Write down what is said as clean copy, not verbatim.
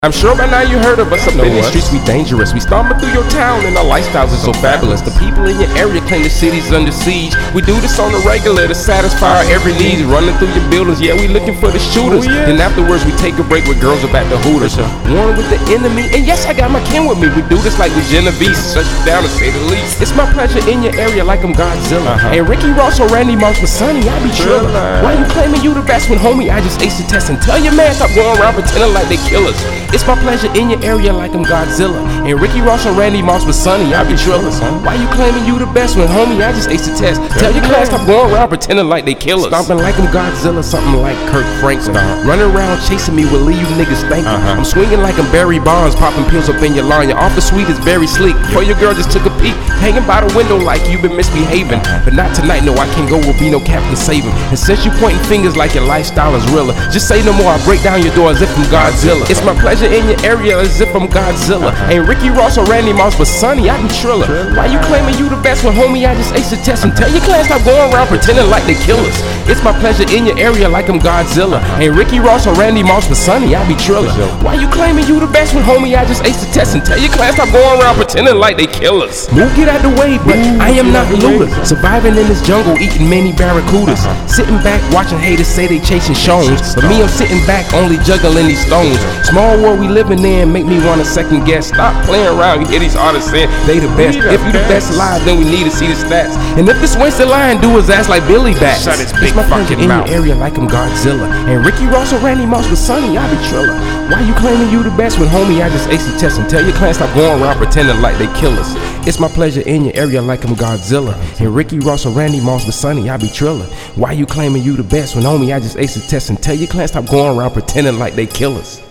I'm sure by now you heard of us. Up in these streets we dangerous. We stomping through your town and our lifestyles are so fabulous. The people in your area claim the city's under siege. We do this on the regular to satisfy our every need. Running through your buildings, yeah, we looking for the shooters. Then afterwards we take a break with girls up at the Hooters. Warring with the enemy, and yes, I got my kin with me. We do this like we Genovese, shut you down to say the least. It's my pleasure in your area like I'm Godzilla. And Ricky Ross or Randy Moss with Sonny, I be trillin'. Why you claiming you the best when homie I just aced the test? And tell your man stop going around pretending like they killers. It's my pleasure in your area like I'm Godzilla. And Ricky Ross or Randy Moss with Sonny, I be trillin'. Why you claiming you the best when homie I just aced the test? Tell your class stop going around pretending like they killers. Stomping like I'm Godzilla, something like Kirk Franklin. Running around chasing me will leave you niggas thinking. I'm swinging like I'm Barry Bonds, popping pills up in your line. Your office suite is very sleek. Before your girl just took a peek, hanging by the window like you been misbehaving. But not tonight, no, I can't go, will be no captain saving. And since you pointing fingers like your lifestyle is realer, just say no more, I break down your door as if I'm Godzilla. It's my pleasure in your area as if I'm Godzilla. Ain't Ricky Ross or Randy Moss but Sonny, I be triller. Why you claiming you the best when homie I just aced the test? And tell your class stop going around pretending like they killers. It's my pleasure in your area like I'm Godzilla. Ain't Ricky Ross or Randy Moss but Sonny, I be triller. Why you claiming you the best when homie I just aced the test? And tell your class stop going around pretending like they killers. Move, get out the way, but I am not Luda. Surviving in this jungle, eating many barracudas. Sitting back, watching haters say they chasing shows. But me, I'm sitting back, only juggling these stones. Small world we living in, make me wanna second guess. Stop playing around, you hear these artists saying they the best. If you the best alive, then we need to see the stats. And if this Winston Lion do his ass like Billy Bats. Shut his big my fucking in mouth. your area like I'm Godzilla. And Ricky Ross or Randy Moss with Sonny, I be triller. Why you claiming you the best when homie I just aced the test? And tell your class stop going around pretending like they killers. It's my pleasure in your area like I'm Godzilla. And Ricky Ross or Randy Moss with Sonny, I be triller. Why you claiming you the best when homie I just aced the test? And tell your class stop going around pretending like they killers.